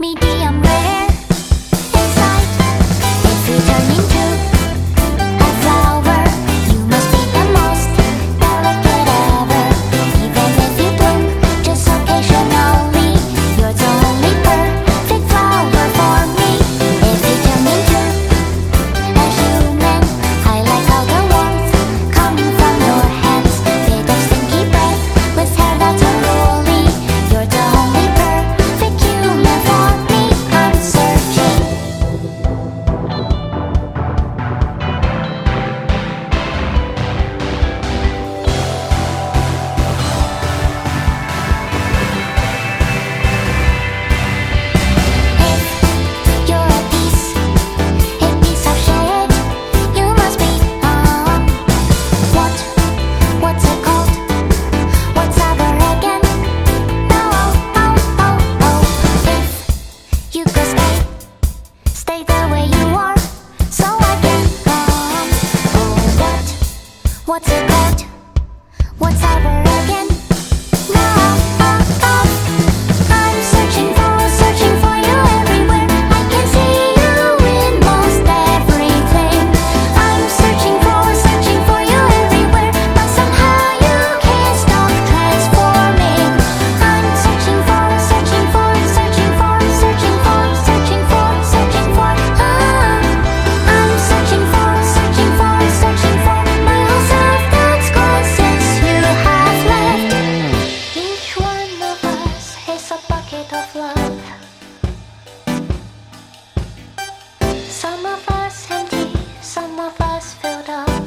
medium rare inside. If you turn into a flower, you must be the most delicate ever. Even if you bloom just occasionally, you're the only perfect flower for me. If you turn into a human, I like how the warmth coming from your hands, bit of stinky breath with hair that's unruly. You're the only perfect human for me. I'm searching. If you're a piece of shit, you must be what's it called? What's ever again? No, if you could stay the way you are, so I can what's it called? What's ever again? No, I'm searching for you everywhere. I can see you in most everything. I'm searching for you everywhere, but somehow you can't stop transforming. I'm searching for. My whole self that's gone since you have left. Each one of us is a bucket of love. Some of us empty, some of us filled up.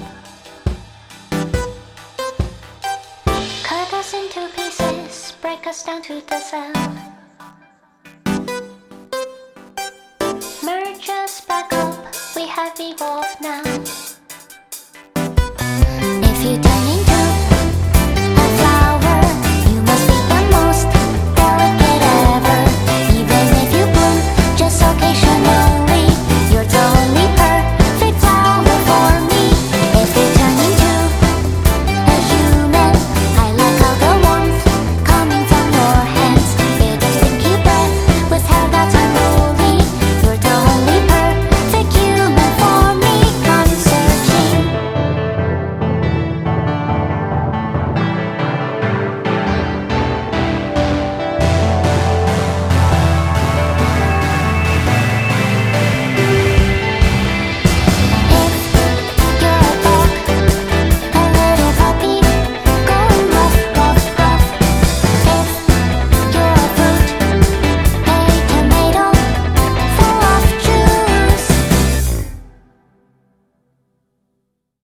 Cut us into pieces, break us down to the cell. Merge us back up, we have evolved now.